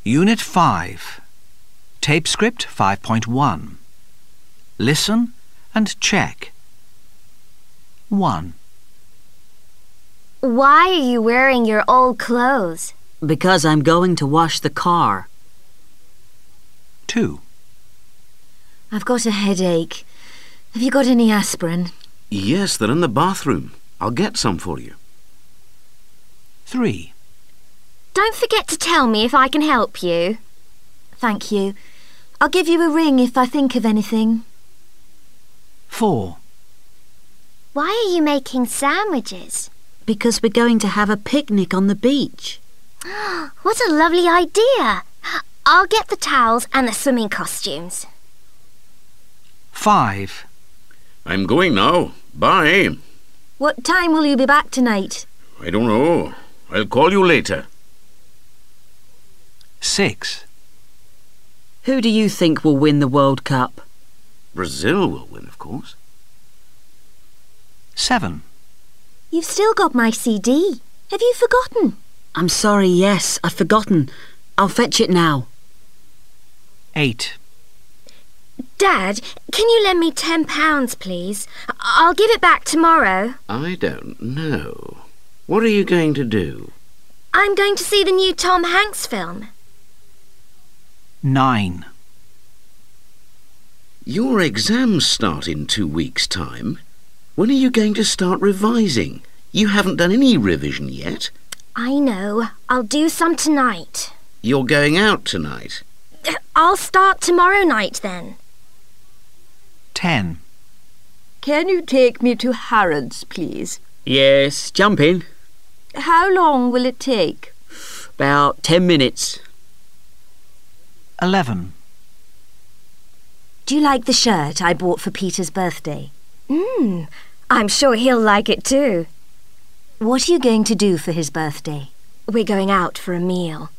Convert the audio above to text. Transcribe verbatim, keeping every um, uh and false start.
Unit five. Tape script five point one. Listen and check. one. Why are you wearing your old clothes? Because I'm going to wash the car. two. I've got a headache. Have you got any aspirin? Yes, they're in the bathroom. I'll get some for you. three. Don't forget to tell me if I can help you. Thank you. I'll give you a ring if I think of anything. four. Why are you making sandwiches? Because we're going to have a picnic on the beach. What a lovely idea! I'll get the towels and the swimming costumes. five. I'm going now. Bye. What time will you be back tonight? I don't know. I'll call you later. six. Who do you think will win the World Cup? Brazil will win, of course. seven. You've still got my C D. Have you forgotten? I'm sorry, yes, I've forgotten. I'll fetch it now. eight. Dad, can you lend me ten pounds, please? I'll give it back tomorrow. I don't know. What are you going to do? I'm going to see the new Tom Hanks film. nine. Your exams start in two weeks' time. When are you going to start revising? You haven't done any revision yet. I know. I'll do some tonight. You're going out tonight. I'll start tomorrow night then. ten. Can you take me to Harrods, please? Yes, jump in. How long will it take? About ten minutes. eleven. Do you like the shirt I bought for Peter's birthday? Mmm, I'm sure he'll like it too. What are you going to do for his birthday? We're going out for a meal.